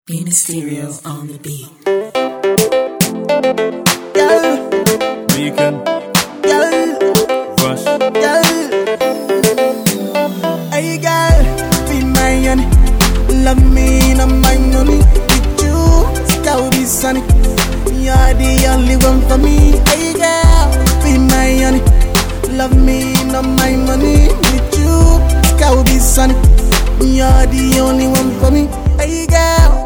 Be Mysterio on the beat. Girl, Beacon, girl, Rush, girl. Hey girl, be my honey. Love me, not my money. With you, sky be sunny. You're the only one for me. Hey girl, be my honey. Love me, not my money. With you, sky be sunny. You're the only one for me. Hey girl.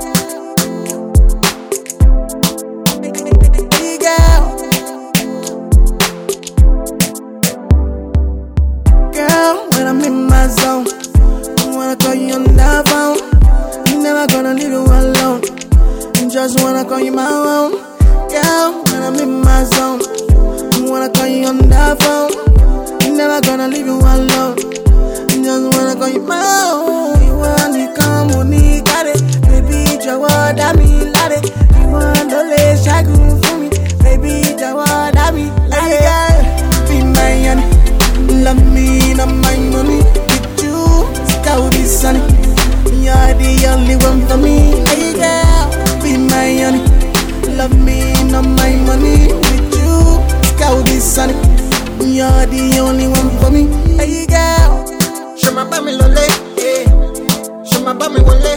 I'm in my zone. I wanna call you on the phone. I'm never gonna leave you alone. I just wanna call you my own. Girl, when I'm in my zone, I wanna call you on the phone. I'm never gonna leave you alone. I just wanna call you my own. You wanna come with me, got it. Baby, Jawa, that me, lad it. You wanna let shagun for me. Baby, Jawa, that me, lad it. Girl, be my honey. Love me, not my money. With you, sky will be sunny. You're the only one for me. Hey girl, be my honey. Love me, not my money. With you, sky will be sunny. You're the only one for me. Hey girl, show my bami lole, yeah. Show my bami wole,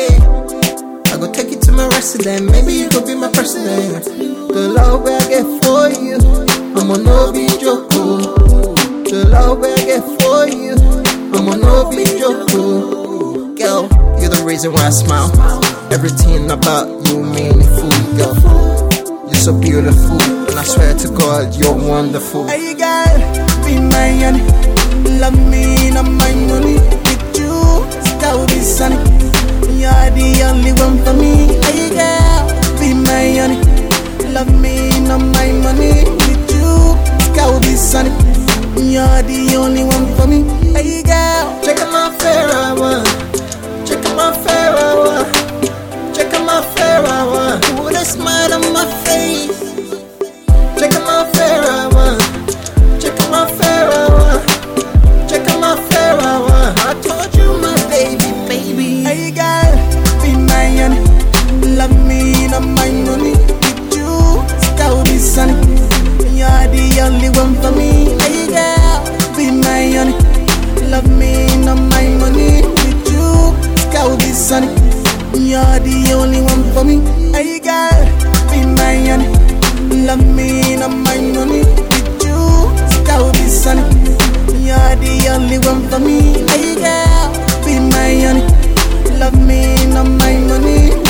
yeah. I go take you to my resident. Maybe you could be my president. The love I get for you, I'ma no be joke. The love I get for you, I'ma no be joke. Girl, you're the reason why I smile. Everything about you meaningful, girl. You're so beautiful, and I swear to God, you're wonderful. Hey girl, be my honey. Love me, not my money. With you, sky will be sunny. You're the only one for me. Hey girl, be my honey. Love me, not my money. With you, sky will be sunny. You're the only one for me. Hey girl, check out my fair one. Check out my fair one. Check out my fair one. With a smile on my face. Check out my fair one. Check out my fair one. Check out my fair one. I told you my baby. Hey girl, be my honey. Love me, not my money. With you, sky will be sunny. You're the only one for me. Hey girl, be my honey. Love me, not my money. With you, sky will be sunny. You're the only one for me. Hey girl, be my honey. Love me, not my money. With you, sky will be sunny. You're the only one for me. Hey girl, be my honey. Love me, not my money.